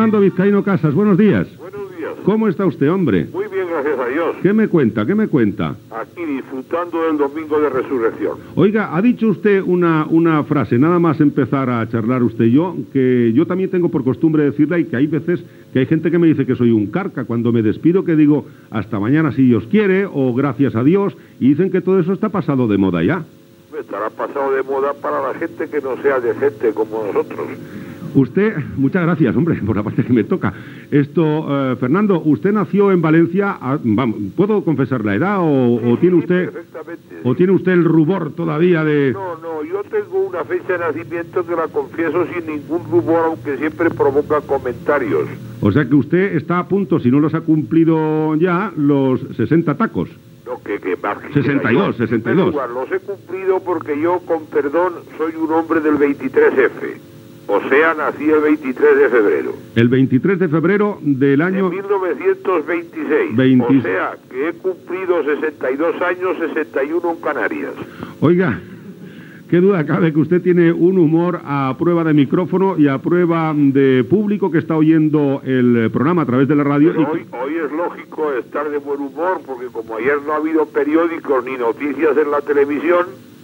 Fernando Vizcaíno Casas, buenos días. Buenos días. ¿Cómo está usted, hombre? Muy bien, gracias a Dios. ¿Qué me cuenta? ¿Qué me cuenta? Aquí disfrutando del domingo de resurrección. Oiga, ha dicho usted una frase, nada más empezar a charlar usted y yo, que yo también tengo por costumbre decirla y que hay veces que hay gente que me dice que soy un carca cuando me despido, que digo hasta mañana si Dios quiere o gracias a Dios, y dicen que todo eso está pasado de moda ya. Estará pasado de moda para la gente que no sea decente como nosotros. Usted, muchas gracias, hombre, por la parte que me toca. Fernando, ¿usted nació en Valencia? ¿Puedo confesar la edad o tiene usted perfectamente. o tiene usted el rubor todavía de...? No, yo tengo una fecha de nacimiento que la confieso sin ningún rubor, aunque siempre provoca comentarios. O sea que usted está a punto, si no los ha cumplido ya, los 60 tacos. No, que más 62, yo, 62. Igual, los he cumplido porque yo, con perdón, soy un hombre del 23F. O sea, nací el 23 de febrero. El 23 de febrero del año... De 1926. O sea, que he cumplido 62 años, 61 en Canarias. Oiga, qué duda cabe que usted tiene un humor a prueba de micrófono y a prueba de público que está oyendo el programa a través de la radio. Pero hoy es lógico estar de buen humor, porque como ayer no ha habido periódicos ni noticias en la televisión...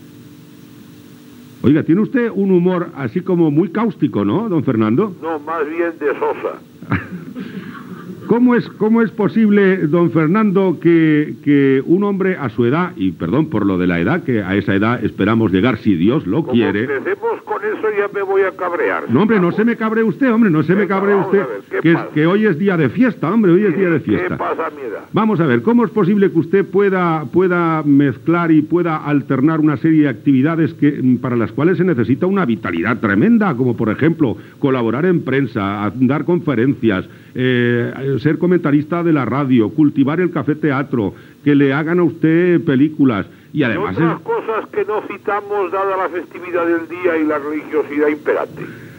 Oiga, tiene usted un humor así como muy cáustico, ¿no, don Fernando? No, más bien de sosa. ¿Cómo es posible, don Fernando, que un hombre a su edad, y perdón por lo de la edad, que a esa edad esperamos llegar si Dios lo quiere... Como empecemos con eso ya me voy a cabrear. No, hombre, no se me cabre usted, hombre, no se me cabre usted, que hoy es día de fiesta, hombre, hoy es día de fiesta. ¿Qué pasa a mi edad? Vamos a ver, ¿cómo es posible que usted pueda mezclar y pueda alternar una serie de actividades para las cuales se necesita una vitalidad tremenda, como por ejemplo colaborar en prensa, dar conferencias, ser comentarista de la radio, cultivar el café teatro, que le hagan a usted películas y además... otras cosas que no citamos dada la festividad del día y la religiosidad imperante.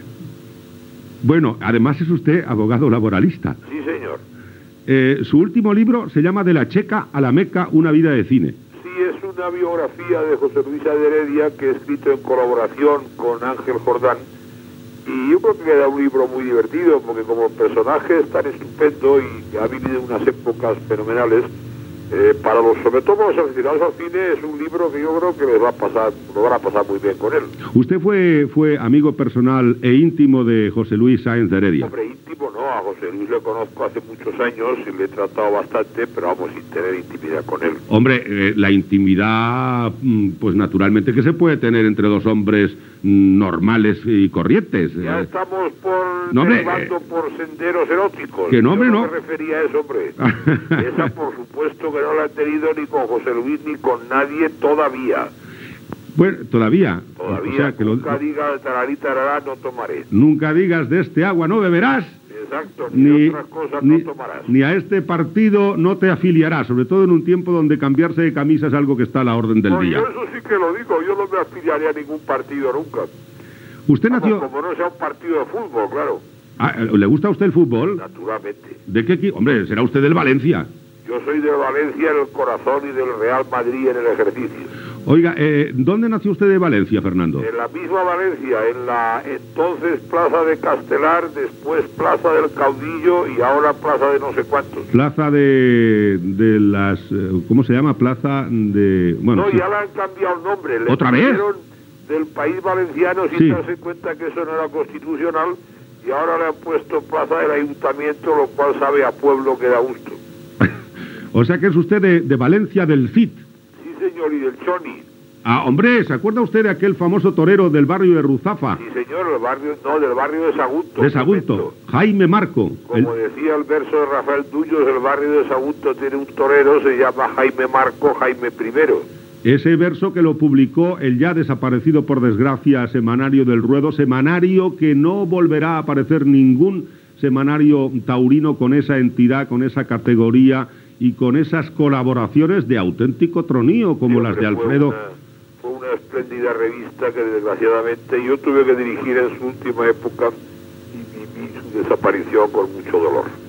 Bueno, además es usted abogado laboralista. Sí, señor. Su último libro se llama De la Checa a la Meca, una vida de cine. Sí, es una biografía de José Luis de Heredia que he escrito en colaboración con Ángel Jordán. Y yo creo que queda un libro muy divertido, porque como personaje es tan estupendo y ha vivido unas épocas fenomenales, sobre todo los aficionados al cine, es un libro que yo creo que lo van a pasar muy bien con él. ¿Usted fue amigo personal e íntimo de José Luis Sáenz de Heredia? Hombre, íntimo no, a José Luis le conozco hace muchos años y le he tratado bastante, pero vamos, sin tener intimidad con él. Hombre, la intimidad, pues naturalmente que se puede tener entre dos hombres normales y corrientes. Ya estamos derivando por senderos eróticos. Que no, hombre, no me refería a eso, hombre. Esa, por supuesto, que no la he tenido ni con José Luis ni con nadie todavía. Bueno, todavía. Todavía, o sea, que nunca digas tararí, tarará, no tomaré. Nunca digas de este agua no beberás. Exacto, ni otras cosas no tomarás. Ni a este partido no te afiliarás, sobre todo en un tiempo donde cambiarse de camisa es algo que está a la orden del día. Yo eso sí que lo digo, yo no me afiliaré a ningún partido nunca. Usted nació... Como no sea un partido de fútbol, claro. ¿Le gusta a usted el fútbol? Naturalmente. ¿De qué equipo? Hombre, será usted del Valencia. Yo soy del Valencia en el corazón y del Real Madrid en el ejercicio. Oiga, ¿dónde nació usted de Valencia, Fernando? En la misma Valencia, en la entonces Plaza de Castelar, después Plaza del Caudillo y ahora Plaza de no sé cuántos. Plaza de las... ¿Cómo se llama? Plaza de... Bueno, no, sí. Ya le han cambiado el nombre. ¿Otra vez? Del país valenciano sin darse cuenta que eso no era constitucional y ahora le han puesto Plaza del Ayuntamiento, lo cual sabe a pueblo que da gusto. O sea que es usted de Valencia del Cid. Sí, señor, y del Choni. Hombre, ¿se acuerda usted de aquel famoso torero del barrio de Ruzafa? Sí, señor, del barrio de Sagunto. De Sagunto, Jaime Marco. Como decía el verso de Rafael Dullos, el barrio de Sagunto tiene un torero, se llama Jaime Marco, Jaime I. Ese verso que lo publicó el ya desaparecido por desgracia Semanario del Ruedo, semanario que no volverá a aparecer ningún semanario taurino con esa entidad, con esa categoría y con esas colaboraciones de auténtico tronío como las de Alfredo. Fue una espléndida revista que desgraciadamente yo tuve que dirigir en su última época y viví su desaparición con mucho dolor.